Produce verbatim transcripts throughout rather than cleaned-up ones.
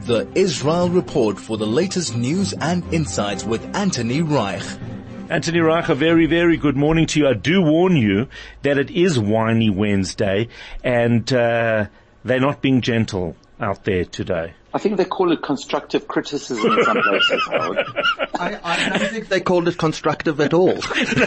The Israel Report for the latest news and insights with Anthony Reich. Anthony Reich, a very, very good morning to you. I do warn you that it is Whiny Wednesday, and uh, they're not being gentle out there today. I think they call it constructive criticism in some places, Howard. I, I don't think they call it constructive at all.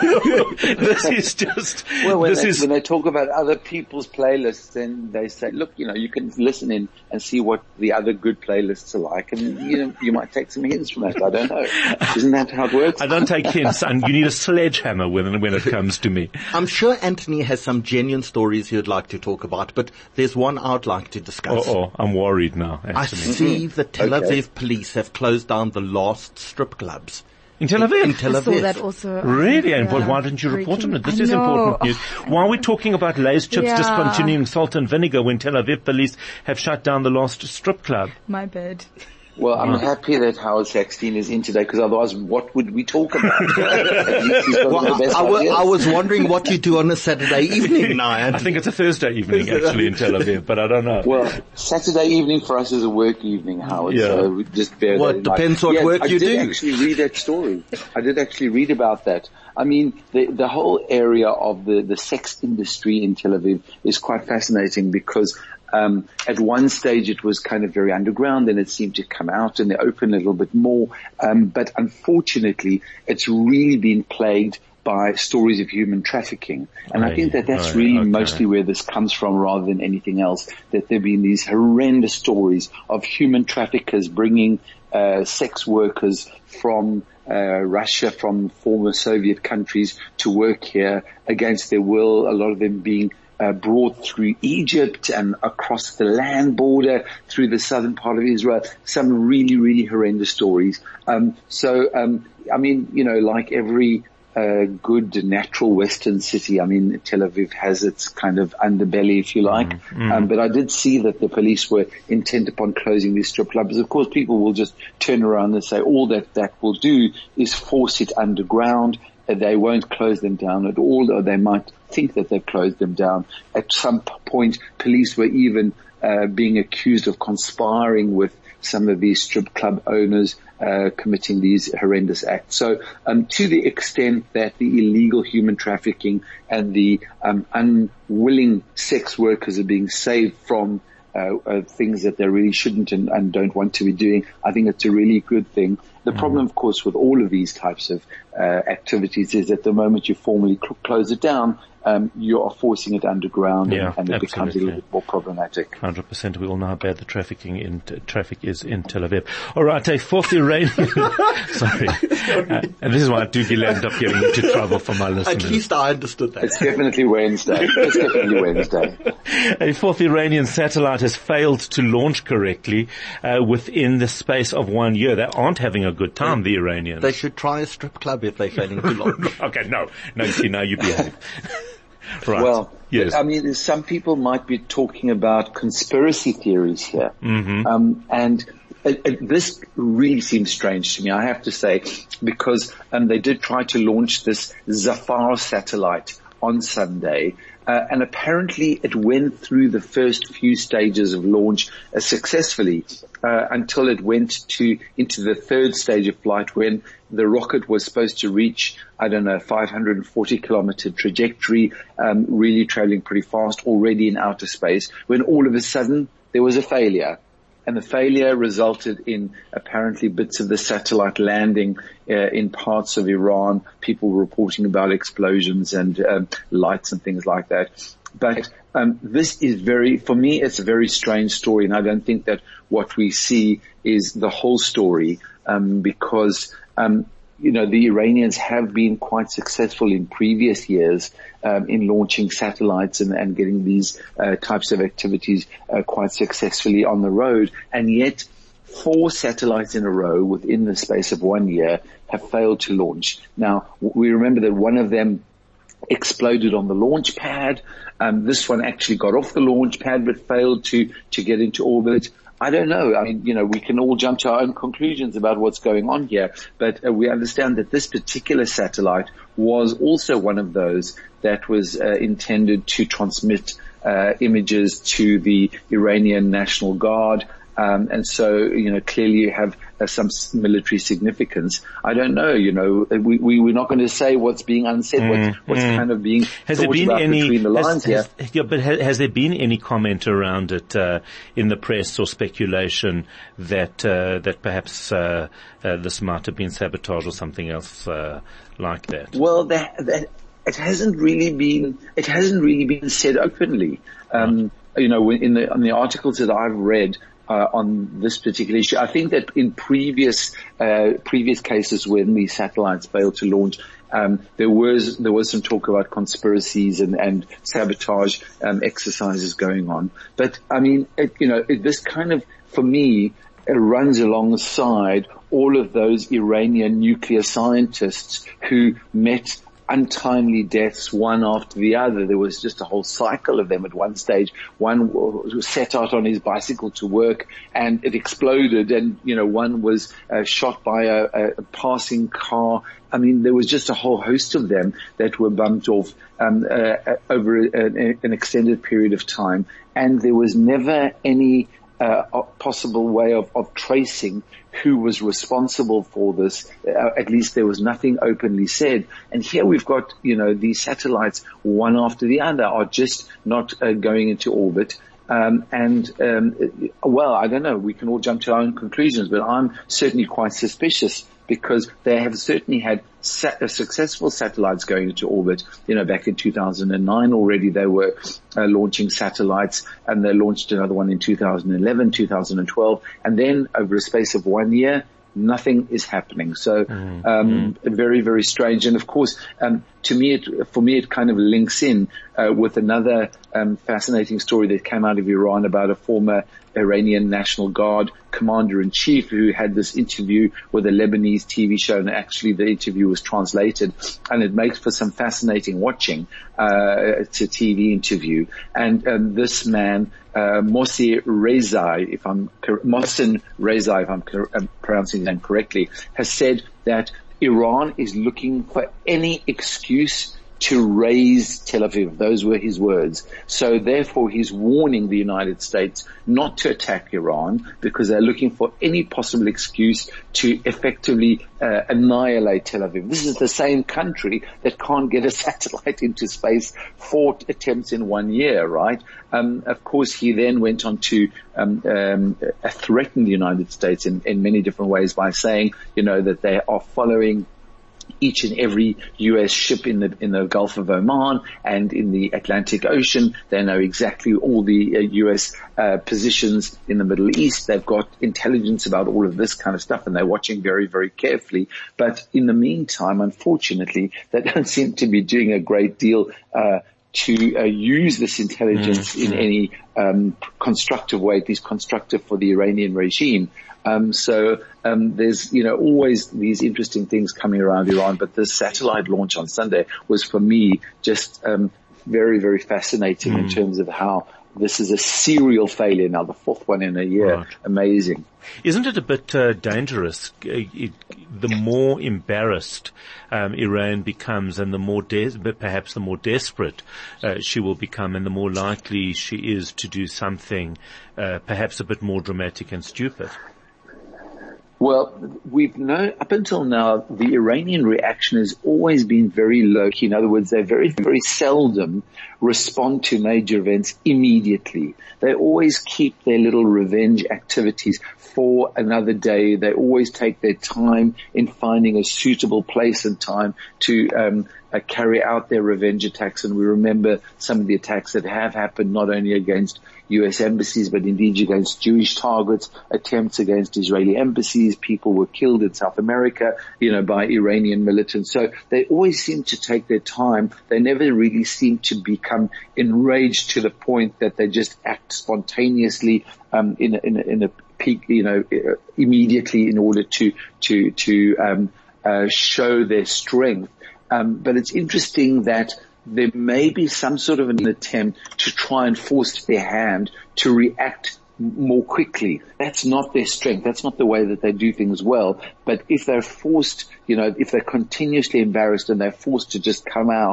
This is just... Well, when, this they, is... when they talk about other people's playlists, then they say, look, you know, you can listen in and see what the other good playlists are like, and, you know, you might take some hints from that. I don't know. Isn't that how it works? I don't take hints, and you need a sledgehammer when, when it comes to me. I'm sure Anthony has some genuine stories he'd like to talk about, but there's one I'd like to discuss. Oh, I'm worried now, Anthony. I see the Tel Aviv okay. police have closed down the last strip clubs. In Tel Aviv? In Tel Aviv. I saw that also. Really? And yeah. why didn't you report on it? This I is know. important news. Why are we talking about Lay's chips yeah. discontinuing salt and vinegar when Tel Aviv police have shut down the last strip club? My bad. Well, I'm oh. happy that Howard Sackstein is in today, because otherwise what would we talk about? At least he's got well, the best I, ideas. I was wondering what you do on a Saturday evening now. I think it's a Thursday evening actually in Tel Aviv, but I don't know. Well, Saturday evening for us is a work evening, Howard, yeah. so we just bear well, that in it depends mind. what yes, work I you do. I do. did actually read that story. I did actually read about that. I mean, the, the whole area of the, the sex industry in Tel Aviv is quite fascinating because Um, at one stage it was kind of very underground, then it seemed to come out in the open a little bit more. Um, but unfortunately, it's really been plagued by stories of human trafficking. And right. I think that that's right. really okay. mostly where this comes from rather than anything else, that there have been these horrendous stories of human traffickers bringing uh, sex workers from Uh, Russia, from former Soviet countries to work here against their will, a lot of them being uh, brought through Egypt and across the land border through the southern part of Israel. Some really, really horrendous stories. Um, so, um, I mean, you know, like every uh, good natural Western city, I mean, Tel Aviv has its kind of underbelly, if you like. Mm-hmm. Um, but I did see that the police were intent upon closing these strip clubs. Of course, people will just turn around and say all that that will do is force it underground. They won't close them down at all, or they might think that they've closed them down. At some point, police were even uh, being accused of conspiring with some of these strip club owners uh, committing these horrendous acts. So um, to the extent that the illegal human trafficking and the um, unwilling sex workers are being saved from uh, uh, things that they really shouldn't and, and don't want to be doing, I think it's a really good thing. The problem, of course, with all of these types of uh, activities is that the moment you formally cl- close it down, um, you are forcing it underground, yeah, and, and it absolutely. becomes a little bit more problematic. one hundred percent. We all know how bad the trafficking in t- traffic is in Tel Aviv. All right, a fourth Iranian. Sorry, uh, and this is why I do end up getting into trouble for my listeners. At least I understood that. It's definitely Wednesday. It's definitely Wednesday. A fourth Iranian satellite has failed to launch correctly uh, within the space of one year. They aren't having a good time, the Iranians. They should try a strip club if they're failing to launch. Okay, no, no, you see, now you behave. Right. Well, yes. I mean, some people might be talking about conspiracy theories here. Mm-hmm. Um, and it, it, this really seems strange to me, I have to say, because um, they did try to launch this Zafar satellite on Sunday. Uh, and apparently it went through the first few stages of launch uh, successfully uh, until it went to into the third stage of flight when the rocket was supposed to reach, I don't know, five hundred forty kilometer trajectory, um, really traveling pretty fast, already in outer space, when all of a sudden there was a failure. And the failure resulted in apparently bits of the satellite landing uh, in parts of Iran, people reporting about explosions and um, lights and things like that. But um, this is very, for me, it's a very strange story, and I don't think that what we see is the whole story, um, because um, you know, the Iranians have been quite successful in previous years um, in launching satellites and, and getting these uh, types of activities uh, quite successfully on the road. And yet, four satellites in a row within the space of one year have failed to launch. Now, we remember that one of them exploded on the launch pad. Um, this one actually got off the launch pad but failed to, to get into orbit. I don't know. I mean, you know, we can all jump to our own conclusions about what's going on here, but uh, we understand that this particular satellite was also one of those that was uh, intended to transmit uh, images to the Iranian National Guard Um, and so, you know, clearly you have uh, some s- military significance. I don't know, you know, we, we, we're not going to say what's being unsaid, Mm, what's, what's mm. kind of being has thought there been about any, between the lines has, here. has, yeah, but has, has there been any comment around it, uh, in the press or speculation that, uh, that perhaps, uh, uh, this might have been sabotage or something else, uh, like that? Well, that, that, it hasn't really been, it hasn't really been said openly. Um, right. You know, in the, on the articles that I've read, Uh, on this particular issue. I think that in previous, uh, previous cases when the satellites failed to launch, um, there was, there was some talk about conspiracies and, and sabotage, um, exercises going on. But, I mean, it, you know, it, this kind of, for me, it runs alongside all of those Iranian nuclear scientists who met untimely deaths one after the other. There was just a whole cycle of them at one stage. One was set out on his bicycle to work and it exploded, and, you know, one was uh, shot by a, a passing car. I mean, there was just a whole host of them that were bumped off um, uh, over a, an extended period of time, and there was never any uh, possible way of, of tracing who was responsible for this. Uh, at least there was nothing openly said. And here we've got, you know, these satellites, one after the other, are just not uh, going into orbit. Um, and, um, well, I don't know, we can all jump to our own conclusions, but I'm certainly quite suspicious because they have certainly had sa- successful satellites going into orbit. You know, back in two thousand nine already they were uh, launching satellites, and they launched another one in two thousand eleven, two thousand twelve, and then over a space of one year, nothing is happening. So, um, mm. very, very strange. And of course, um, to me, it, for me, it kind of links in, uh, with another, um, fascinating story that came out of Iran about a former Iranian National Guard commander-in-chief who had this interview with a Lebanese T V show, and actually the interview was translated, and it makes for some fascinating watching. Uh, it's a T V interview, and um, this man, uh, Mohsen Rezai, if I'm Mohsen Rezai, if I'm cor- uh, pronouncing his name correctly, has said that Iran is looking for any excuse to raise Tel Aviv. Those were his words. So therefore he's warning the United States not to attack Iran because they're looking for any possible excuse to effectively uh, annihilate Tel Aviv. This is the same country that can't get a satellite into space, four attempts in one year, right? Um, of course, he then went on to um, um, uh, threaten the United States in, in many different ways by saying, you know, that they are following each and every U S ship in the in the Gulf of Oman and in the Atlantic Ocean. They know exactly all the uh, U S uh, positions in the Middle East. They've got intelligence about all of this kind of stuff, and they're watching very, very carefully. But in the meantime, unfortunately, they don't seem to be doing a great deal uh to uh, use this intelligence mm-hmm. in any um constructive way, at least constructive for the Iranian regime. Um, so, um, there's, you know, always these interesting things coming around Iran, but this satellite launch on Sunday was for me just, um, very, very fascinating mm. in terms of how this is a serial failure now, the fourth one in a year. Right. Amazing. Isn't it a bit, uh, dangerous? It, the more embarrassed, um, Iran becomes and the more des- but perhaps the more desperate, uh, she will become and the more likely she is to do something, uh, perhaps a bit more dramatic and stupid. Well, we've known, up until now, the Iranian reaction has always been very low-key. In other words, they very, very seldom respond to major events immediately. They always keep their little revenge activities for another day. They always take their time in finding a suitable place and time to um uh, carry out their revenge attacks. And we remember some of the attacks that have happened not only against U S embassies, but indeed against Jewish targets, attempts against Israeli embassies. People were killed in South America, you know, by Iranian militants. So they always seem to take their time. They never really seem to become enraged to the point that they just act spontaneously, um, in a, in a, in a peak, you know, immediately in order to, to, to, um, uh, show their strength. Um, but it's interesting that there may be some sort of an attempt to try and force their hand to react more quickly. That's not their strength. That's not the way that they do things well. But if they're forced, you know, if they're continuously embarrassed and they're forced to just come out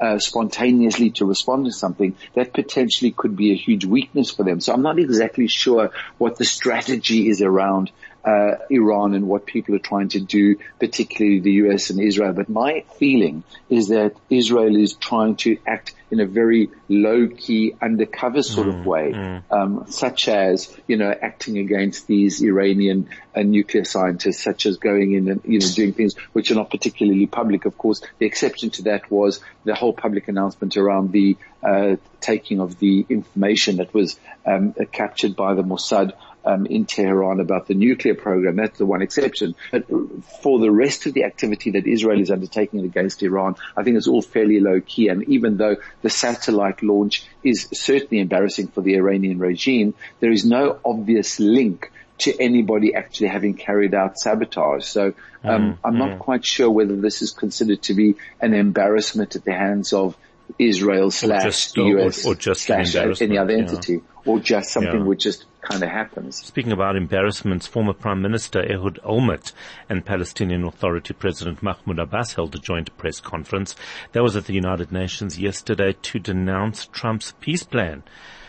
uh, spontaneously to respond to something, that potentially could be a huge weakness for them. So I'm not exactly sure what the strategy is around Uh, Iran and what people are trying to do, particularly the U S and Israel. But my feeling is that Israel is trying to act in a very low-key, undercover sort mm, of way, mm. um, such as, you know, acting against these Iranian uh, nuclear scientists, such as going in and, you know, doing things which are not particularly public. Of course, the exception to that was the whole public announcement around the uh, taking of the information that was um, uh, captured by the Mossad Um, in Tehran about the nuclear program. That's the one exception. But for the rest of the activity that Israel is undertaking against Iran, I think it's all fairly low key. And even though the satellite launch is certainly embarrassing for the Iranian regime, there is no obvious link to anybody actually having carried out sabotage. So um, mm, I'm mm. not quite sure whether this is considered to be an embarrassment at the hands of Israel slash the U S or, or just slash any other entity, yeah. or just something yeah. which just kind of happens. Speaking about embarrassments, former Prime Minister Ehud Olmert and Palestinian Authority President Mahmoud Abbas held a joint press conference. That was at the United Nations yesterday to denounce Trump's peace plan.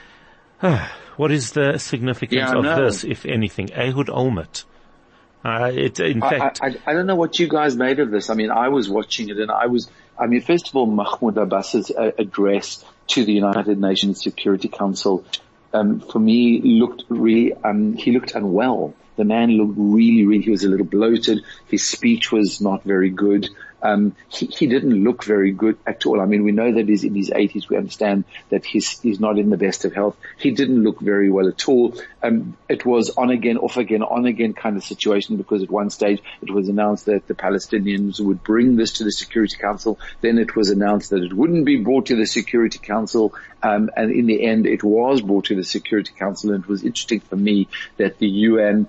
What is the significance yeah, of no. this, if anything? Ehud Olmert. Uh, it, in I, fact, I, I, I don't know what you guys made of this. I mean, I was watching it and I was, I mean, first of all, Mahmoud Abbas's uh, address to the United Nations Security Council, um, for me looked really, um, he looked unwell. The man looked really, really, he was a little bloated. His speech was not very good. Um, he, he didn't look very good at all. I mean, we know that he's in his eighties. We understand that he's, he's not in the best of health. He didn't look very well at all. Um, it was on again, off again, on again kind of situation, because at one stage it was announced that the Palestinians would bring this to the Security Council. Then it was announced that it wouldn't be brought to the Security Council. Um, and in the end, it was brought to the Security Council. And it was interesting for me that the U N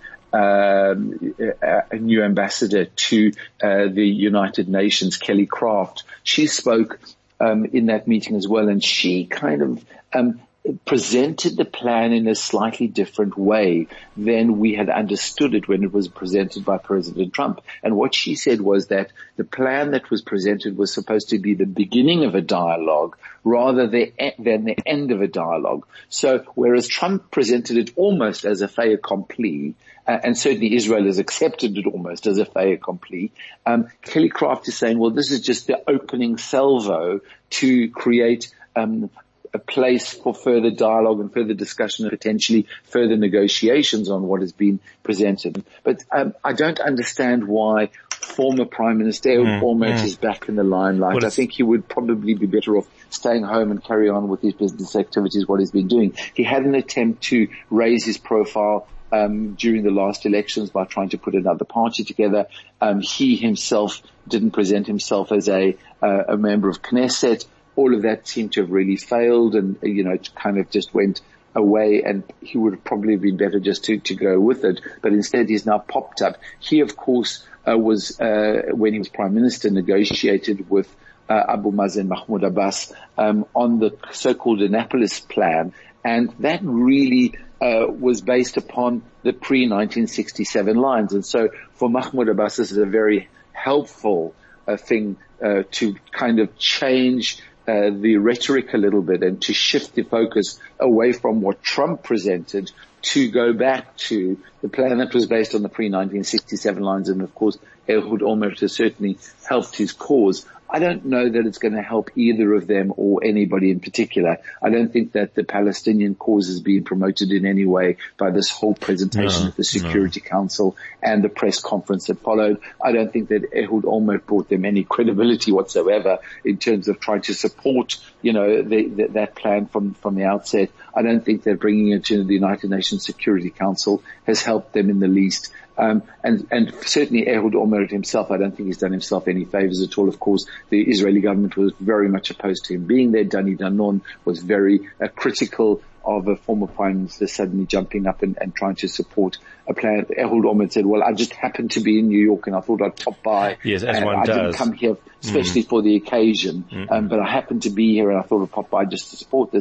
Um, a new ambassador to uh, the United Nations, Kelly Craft, she spoke um, in that meeting as well, and she kind of um, presented the plan in a slightly different way than we had understood it when it was presented by President Trump. And what she said was that the plan that was presented was supposed to be the beginning of a dialogue rather than the end of a dialogue. So whereas Trump presented it almost as a fait accompli, uh, and certainly Israel has accepted it almost as a fait accompli, um, Kelly Craft is saying, well, this is just the opening salvo to create um a place for further dialogue and further discussion and potentially further negotiations on what has been presented. But um, I don't understand why former Prime Minister mm, Olmert mm. is back in the limelight. I think he would probably be better off staying home and carry on with his business activities, what he's been doing. He had an attempt to raise his profile um during the last elections by trying to put another party together. Um he himself didn't present himself as a uh, a member of Knesset. All of that seemed to have really failed, and, you know, it kind of just went away, and he would have probably been better just to, to go with it. But instead he's now popped up. He, of course, uh, was, uh, when he was Prime Minister, negotiated with uh, Abu Mazen Mahmoud Abbas um, on the so-called Annapolis Plan, and that really uh, was based upon the pre nineteen sixty-seven lines. And so for Mahmoud Abbas, this is a very helpful uh, thing uh, to kind of change Uh, the rhetoric a little bit and to shift the focus away from what Trump presented to go back to the plan that was based on the pre nineteen sixty-seven lines. And of course, Ehud Olmert has certainly helped his cause. I don't know that it's going to help either of them or anybody in particular. I don't think that the Palestinian cause is being promoted in any way by this whole presentation no, at the Security no. Council and the press conference that followed. I don't think that Ehud Olmert brought them any credibility whatsoever in terms of trying to support, you know, the, the, that plan from, from the outset. I don't think that bringing it to the United Nations Security Council has helped them in the least. Um, and, and certainly Ehud Olmert himself, I don't think he's done himself any favors at all. Of course, the Israeli government was very much opposed to him being there. Dani Danon was very uh, critical of a former prime minister suddenly jumping up and, and trying to support a plan. Ehud Olmert said, well, I just happened to be in New York and I thought I'd pop by. Yes, as and one I does. didn't come here especially mm. for the occasion, mm-hmm. um, but I happened to be here and I thought I'd pop by just to support this.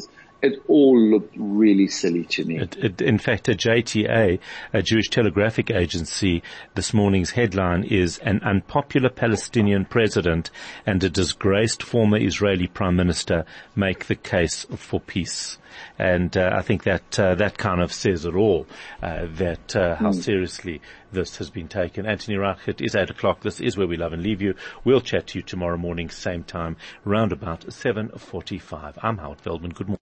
It all looked really silly to me. It, it, in fact, a J T A, a Jewish Telegraphic Agency, this morning's headline is an unpopular Palestinian president and a disgraced former Israeli prime minister make the case for peace. And uh, I think that uh, that kind of says it all, uh, that uh, how mm. seriously this has been taken. Anthony Reich, it is eight o'clock. This is Where We Love and Leave You. We'll chat to you tomorrow morning, same time, round about seven forty-five. I'm Howard Feldman. Good morning.